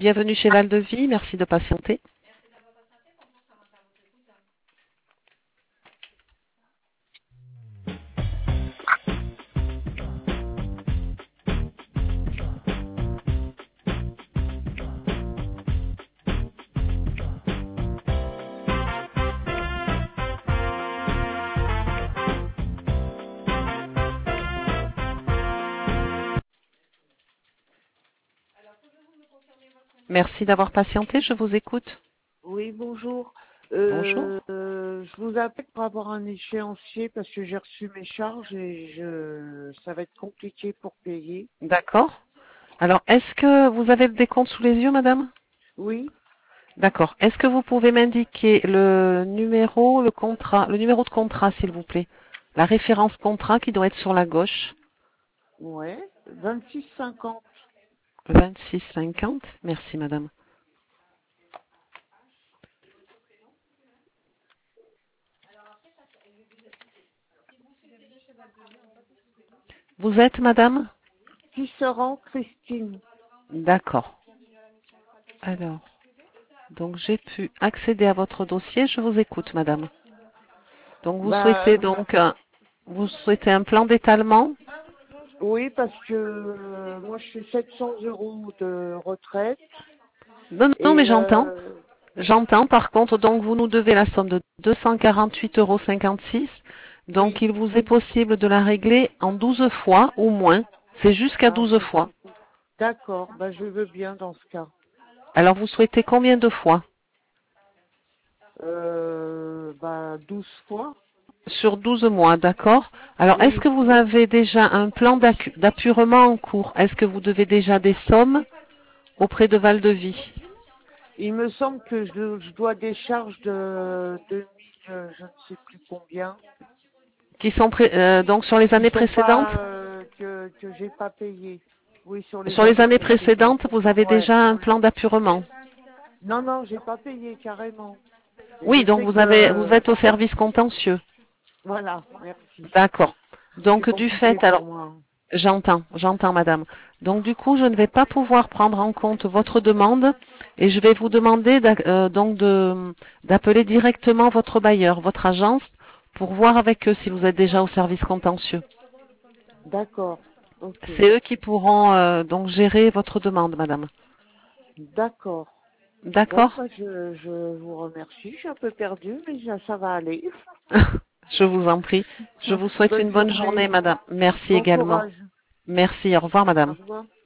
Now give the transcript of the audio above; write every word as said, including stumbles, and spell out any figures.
Bienvenue chez Val de Vie, merci de patienter. Merci d'avoir patienté, je vous écoute. Oui, bonjour. Bonjour. Euh, euh, je vous appelle pour avoir un échéancier parce que j'ai reçu mes charges et je, ça va être compliqué pour payer. D'accord. Alors, est-ce que vous avez le décompte sous les yeux, madame? Oui, D'accord. Est-ce que vous pouvez m'indiquer le numéro, le contrat, le numéro de contrat, s'il vous plaît? La référence contrat qui doit être sur la gauche. ouais, vingt-six cinquante. vingt-six cinquante. Merci, madame. Vous êtes, madame? Qui se rend, Christine? D'accord. Alors, donc j'ai pu accéder à votre dossier. Je vous écoute, madame. Donc vous Bah, souhaitez donc un, vous souhaitez un plan d'étalement? oui, parce que euh, moi je suis sept cents euros de retraite Non, non, mais et j'entends. euh, J'entends. Par contre, donc vous nous devez la somme de deux cent quarante-huit euros cinquante-six. Donc oui. il vous est possible de la régler en douze fois ou moins. C'est jusqu'à Ah, douze fois. d'accord, bah je veux bien dans ce cas. Alors vous souhaitez combien de fois? Euh, bah douze fois. Sur douze mois, d'accord. Alors est-ce Oui. que vous avez déjà un plan d'accu- d'appurement en cours? Est-ce que vous devez déjà des sommes auprès de Val de Vie? Il me semble que je, je dois des charges de deux mille, euh, je ne sais plus combien, Qui sont pré- euh, donc sur les qui années sont pas précédentes? euh, que que j'ai pas payé. Oui, sur les Sur les années années précédentes. précédentes, vous avez Ouais. déjà un plan d'appurement. Non, non, j'ai pas payé carrément. Et je Oui, donc sais vous avez, vous que êtes au service contentieux. voilà, merci. D'accord. C'est Donc du compliqué fait, pour alors moi. j'entends, j'entends, madame. Donc du coup, je ne vais pas pouvoir prendre en compte votre demande et je vais vous demander d'ac- euh, donc de d'appeler directement votre bailleur, votre agence, pour voir avec eux si vous êtes déjà au service contentieux. D'accord. Ok. C'est eux qui pourront euh, donc gérer votre demande, madame. D'accord. Bon, D'accord? bah je, je vous remercie. Je suis un peu perdue, mais ça, ça va aller. Je vous en prie. Je vous souhaite Bonne une bonne journée, journée. madame. Merci Bon également. courage. Merci. Au revoir, Au madame. revoir.